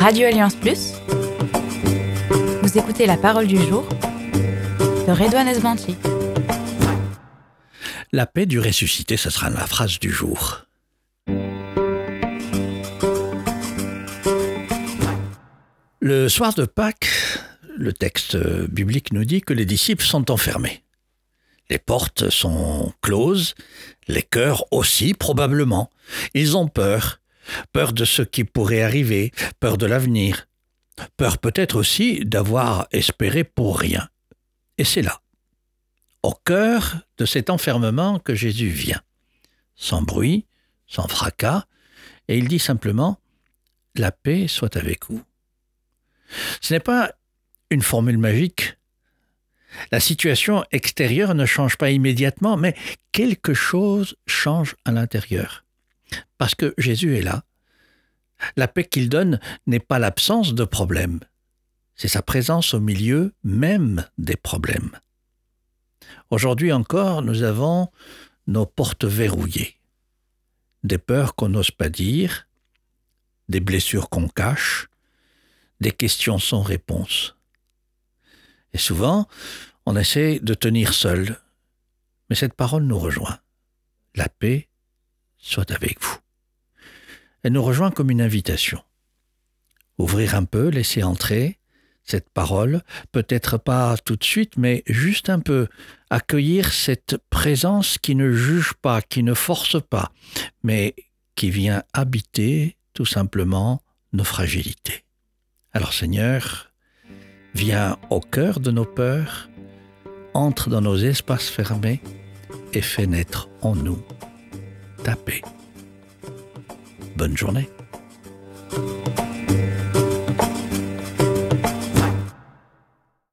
Radio Alliance Plus, vous écoutez la parole du jour de Redouane Esbanti. La paix du ressuscité, ce sera la phrase du jour. Le soir de Pâques, le texte biblique nous dit que les disciples sont enfermés. Les portes sont closes, les cœurs aussi probablement. Ils ont peur de ce qui pourrait arriver, peur de l'avenir, peur peut-être aussi d'avoir espéré pour rien. Et c'est là, au cœur de cet enfermement, que Jésus vient, sans bruit, sans fracas, et il dit simplement « La paix soit avec vous ». Ce n'est pas une formule magique. La situation extérieure ne change pas immédiatement, mais quelque chose change à l'intérieur. Parce que Jésus est là. La paix qu'il donne n'est pas l'absence de problèmes. C'est sa présence au milieu même des problèmes. Aujourd'hui encore, nous avons nos portes verrouillées. Des peurs qu'on n'ose pas dire, des blessures qu'on cache, des questions sans réponse. Et souvent, on essaie de tenir seul. Mais cette parole nous rejoint. La paix soit avec vous. Elle nous rejoint comme une invitation. Ouvrir un peu, laisser entrer cette parole, peut-être pas tout de suite, mais juste un peu. Accueillir cette présence qui ne juge pas, qui ne force pas, mais qui vient habiter tout simplement nos fragilités. Alors Seigneur, viens au cœur de nos peurs, entre dans nos espaces fermés et fais naître en nous ta paix. Bonne journée.